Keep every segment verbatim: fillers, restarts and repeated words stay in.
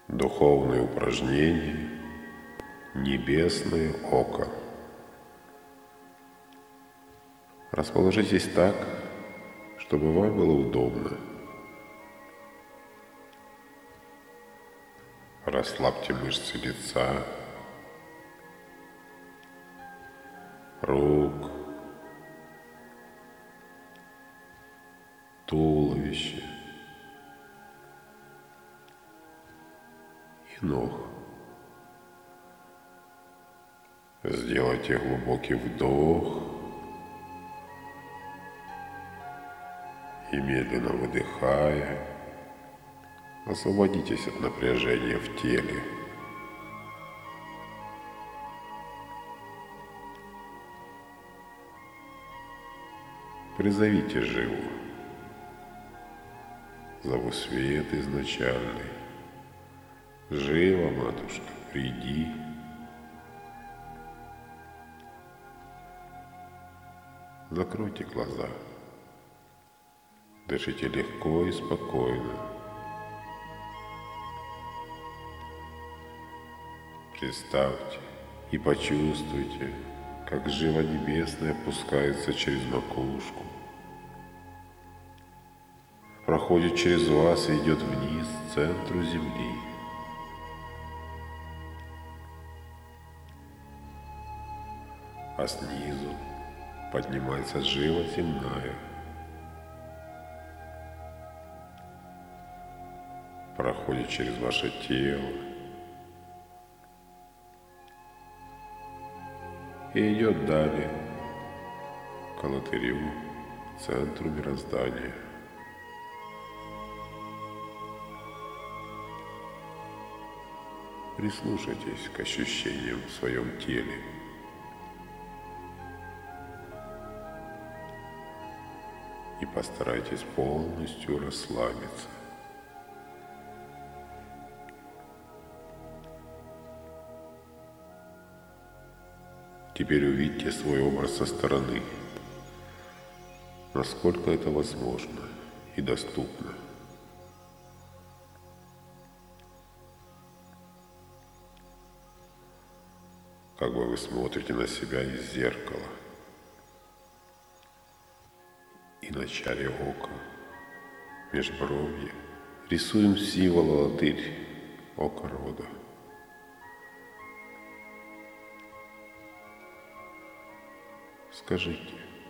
Духовные упражнения «Небесное око». Расположитесь так, чтобы вам было удобно. Расслабьте мышцы лица, рук, туловища и ног. Сделайте глубокий вдох и, медленно выдыхая, освободитесь от напряжения в теле. Призовите Живу. Зову свет изначальный. Жива, матушка, приди. Закройте глаза. Дышите легко и спокойно. Представьте и почувствуйте, как Жива Небесная опускается через макушку, проходит через вас и идет вниз к центру Земли. А снизу поднимается Жива Земная, проходит через ваше тело и идет далее к Алатырю, к центру мироздания. Прислушайтесь к ощущениям в своем теле. И постарайтесь полностью расслабиться. Теперь увидьте свой образ со стороны, насколько это возможно и доступно. Как бы вы смотрите на себя из зеркала. И в начале ока, межбровье, рисуем символ Алатырь, око рода. Скажите: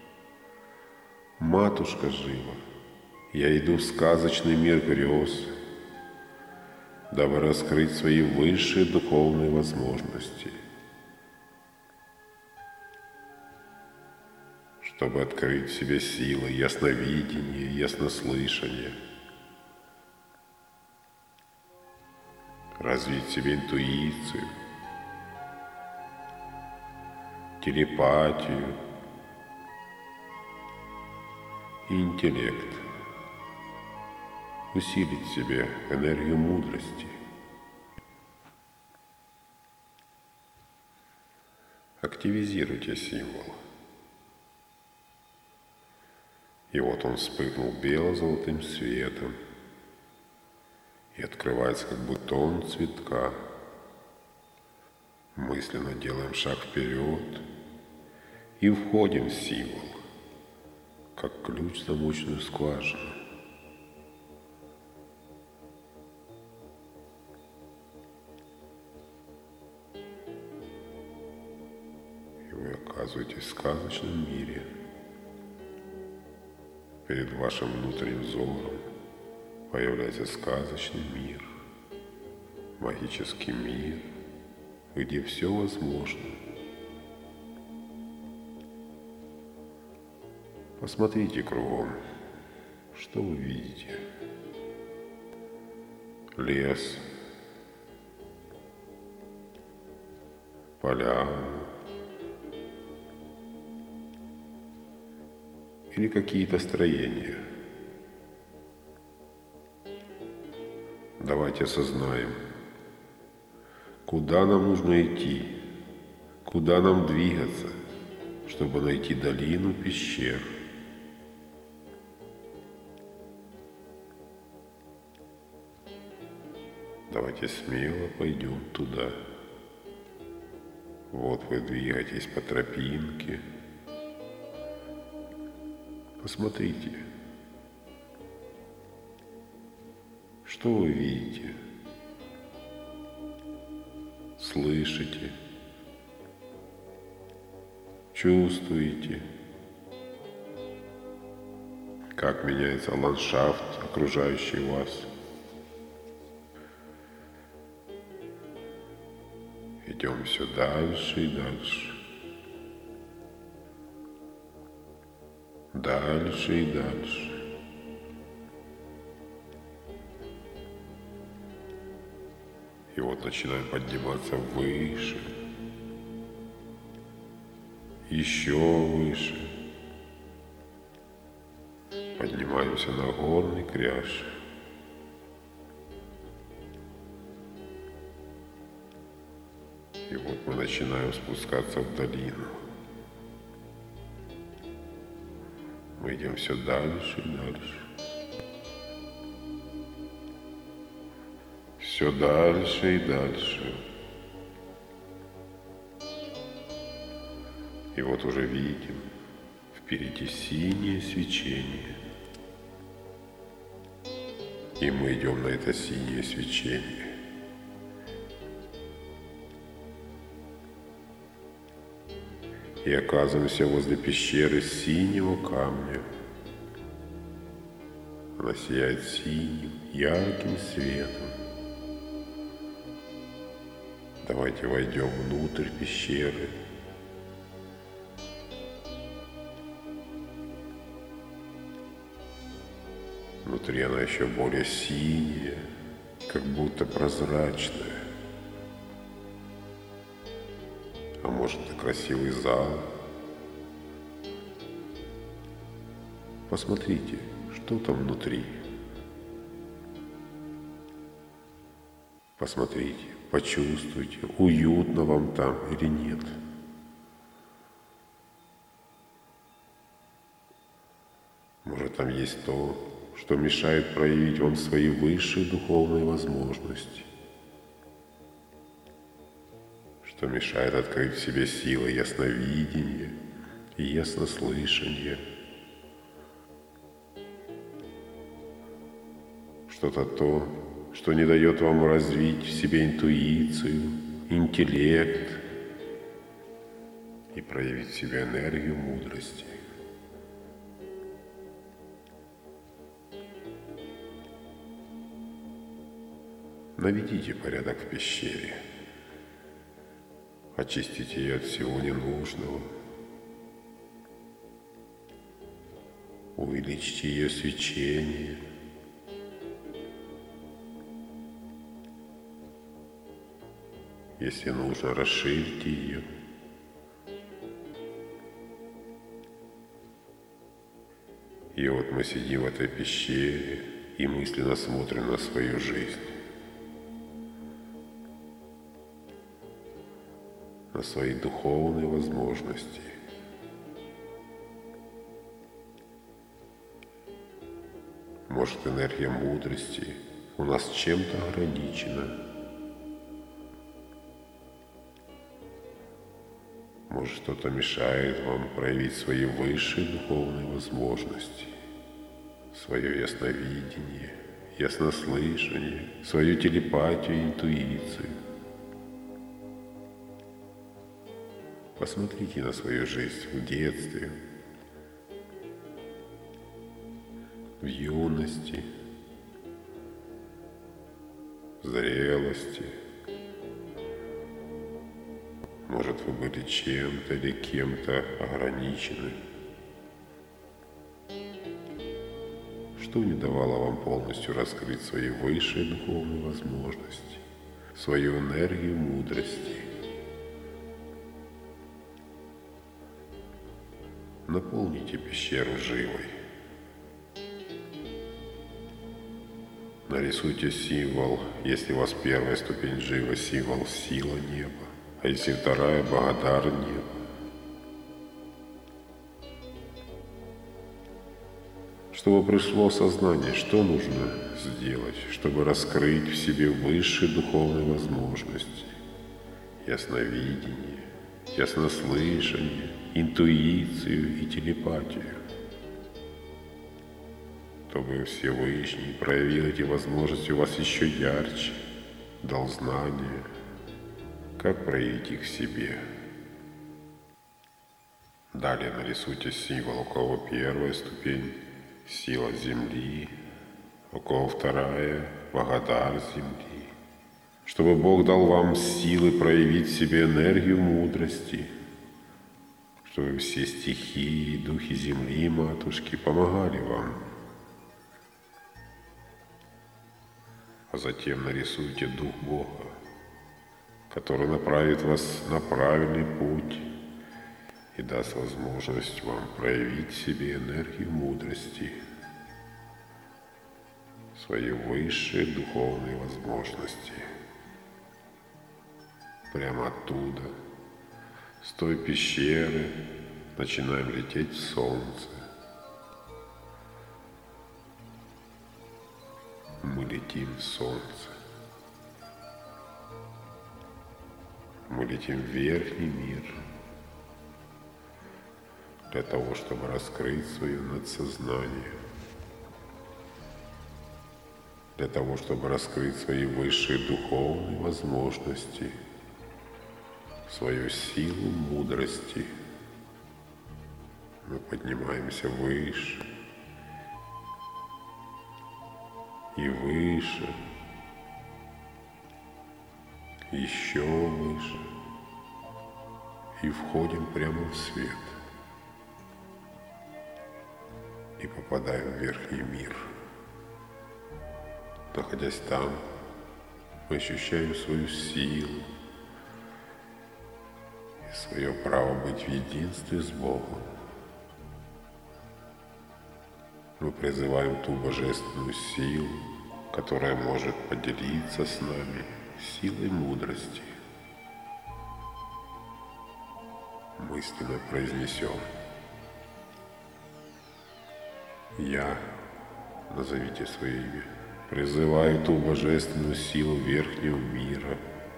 матушка Жива, я иду в сказочный мир грез, дабы раскрыть свои высшие духовные возможности, чтобы открыть в себе силы ясновидения, яснослышания, развить в себе интуицию, телепатию и интеллект, усилить в себе энергию мудрости. Активизируйте символ. И вот он вспыхнул бело-золотым светом и открывается, как бутон цветка. Мысленно делаем шаг вперед и входим в символ, как ключ в замочную скважину. И вы оказываетесь в сказочном мире. Перед вашим внутренним взором появляется сказочный мир, магический мир, где все возможно. Посмотрите кругом, что вы видите? Лес, поляну или какие-то строения. Давайте осознаем, куда нам нужно идти, куда нам двигаться, чтобы найти долину пещер. Давайте смело пойдем туда. Вот вы двигаетесь по тропинке. Посмотрите, что вы видите, слышите, чувствуете, как меняется ландшафт, окружающий вас. Идем все дальше и дальше. Дальше и дальше. И вот начинаем подниматься выше. Еще выше. Поднимаемся на горный кряж. И вот мы начинаем спускаться в долину. Мы идем все дальше и дальше. Все дальше и дальше. И вот уже видим впереди синее свечение. И мы идем на это синее свечение. И оказываемся возле пещеры синего камня. Она сияет синим, ярким светом. Давайте войдем внутрь пещеры. Внутри она еще более синяя, как будто прозрачная. А может, это красивый зал? Посмотрите, что там внутри. Посмотрите, почувствуйте, уютно вам там или нет. Может, там есть то, что мешает проявить вам свои высшие духовные возможности, что мешает открыть в себе силы ясновидения и яснослышания. Что-то то, что не дает вам развить в себе интуицию, интеллект и проявить в себе энергию мудрости. Наведите порядок в пещере. Очистите ее от всего ненужного. Увеличьте ее свечение. Если нужно, расширьте ее. И вот мы сидим в этой пещере и мысленно смотрим на свою жизнь. На свои духовные возможности. Может, энергия мудрости у нас чем-то ограничена. Может, что-то мешает вам проявить свои высшие духовные возможности, свое ясновидение, яснослышание, свою телепатию и интуицию. Посмотрите на свою жизнь в детстве, в юности, в зрелости. Может, вы были чем-то или кем-то ограничены. Что не давало вам полностью раскрыть свои высшие духовные возможности, свою энергию мудрости. Наполните пещеру живой. Нарисуйте символ, если у вас первая ступень живы, символ сила неба, а если вторая — Бхадар неба. Чтобы пришло сознание, что нужно сделать, чтобы раскрыть в себе высшие духовные возможности, ясновидение, яснослышание, интуицию и телепатию, чтобы Всевышний проявил эти возможности у вас еще ярче, дал знания, как проявить их в себе. Далее нарисуйте символ, у кого первая ступень — сила Земли, у кого вторая — Магадар Земли, чтобы Бог дал вам силы проявить в себе энергию мудрости, чтобы все стихии, духи Земли, Матушки, помогали вам. А затем нарисуйте Дух Бога, который направит вас на правильный путь и даст возможность вам проявить в себе энергию мудрости, свои высшие духовные возможности. Прямо оттуда, с той пещеры, начинаем лететь в солнце. Мы летим в солнце. Мы летим в верхний мир для того, чтобы раскрыть свое надсознание, для того, чтобы раскрыть свои высшие духовные возможности, свою силу мудрости. Мы поднимаемся выше и выше, еще выше, и входим прямо в свет, и попадаем в верхний мир. Находясь там, мы ощущаем свою силу и свое право быть в единстве с Богом. Мы призываем ту божественную силу, которая может поделиться с нами силой мудрости. Мысленно произнесем: «Я», назовите свое имя, призываю ту божественную силу верхнего мира,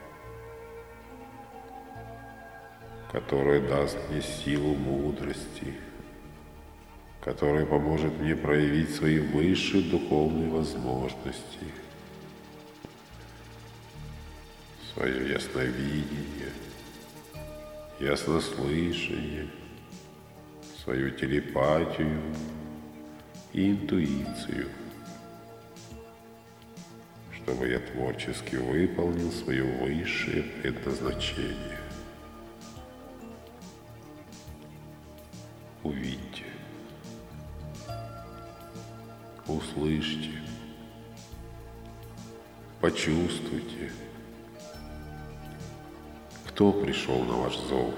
которая даст мне силу мудрости, которая поможет мне проявить свои высшие духовные возможности, свое ясновидение, яснослышание, свою телепатию и интуицию, чтобы я творчески выполнил свое высшее предназначение. Увидьте, услышьте, почувствуйте, кто пришел на ваш зов,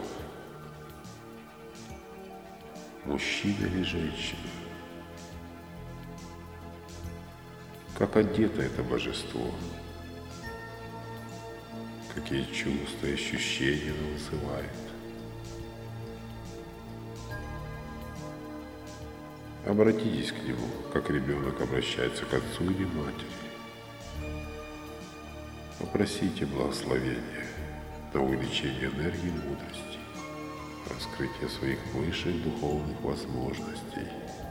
мужчина или женщина, как одето это божество, какие чувства и ощущения оно вызывает. Обратитесь к нему, как ребенок обращается к отцу или матери. Попросите благословения на увеличение энергии мудрости, раскрытие своих высших духовных возможностей,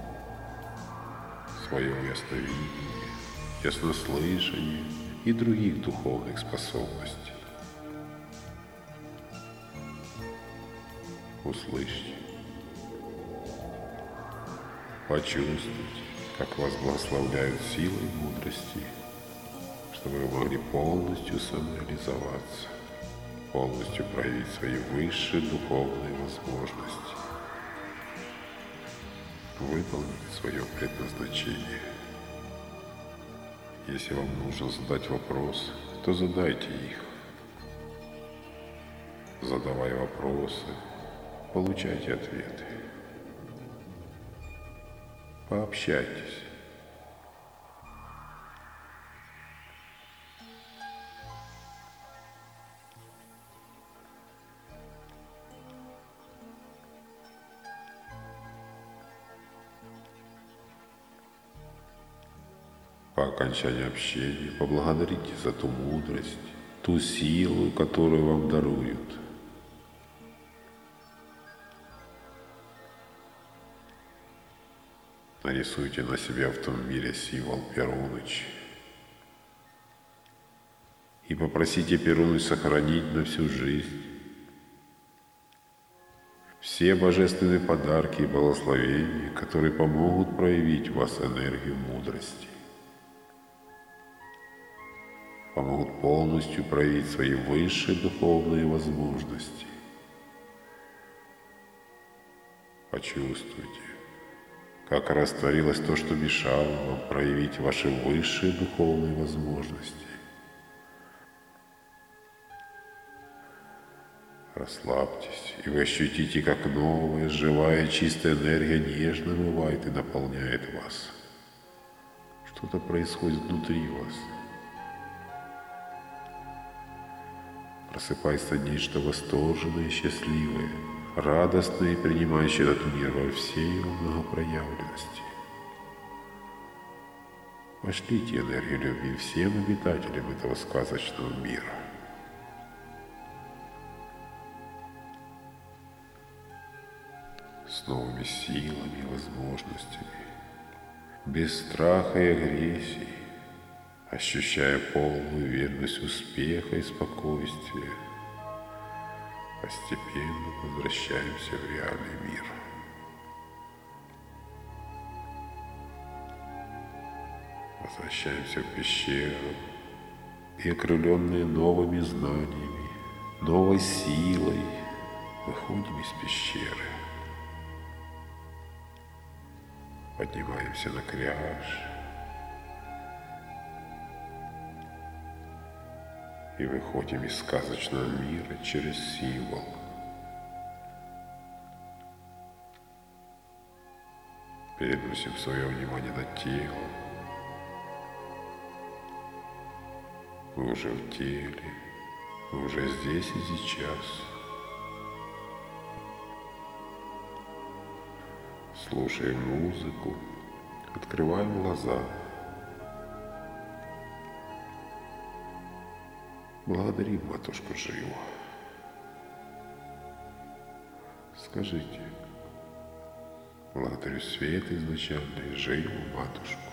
свое ясновидение, яснослышание и других духовных способностей. Услышьте, почувствуйте, как вас благословляют силой мудрости, чтобы вы могли полностью самореализоваться, полностью проявить свои высшие духовные возможности, выполнить свое предназначение. Если вам нужно задать вопрос, то задайте их. Задавая вопросы, получайте ответы. Пообщайтесь. по окончании общения поблагодарите за ту мудрость, ту силу, которую вам даруют. Нарисуйте на себя в том мире символ Перуныч и попросите Перуныч сохранить на всю жизнь все божественные подарки и благословения, которые помогут проявить в вас энергию мудрости, помогут полностью проявить свои высшие духовные возможности. Почувствуйте, как растворилось то, что мешало вам проявить ваши высшие духовные возможности. Расслабьтесь, и вы ощутите, как новая, живая, чистая энергия нежно омывает и наполняет вас. Что-то происходит внутри вас. Просыпается нечто восторженное и счастливое, радостное и принимающее этот мир во всей его многопроявленности. Пошлите энергию любви всем обитателям этого сказочного мира. С новыми силами и возможностями, без страха и агрессии, ощущая полную уверенность успеха и спокойствия, постепенно возвращаемся в реальный мир. Возвращаемся в пещеру и, окрыленные новыми знаниями, новой силой, выходим из пещеры. Поднимаемся на кряж и выходим из сказочного мира через символ. Переносим свое внимание на тело. Вы уже в теле, вы уже здесь и сейчас. Слушаем музыку, открываем глаза. Благодарим матушку Живу. Скажите: благодарю свет изначальный, Живу матушку.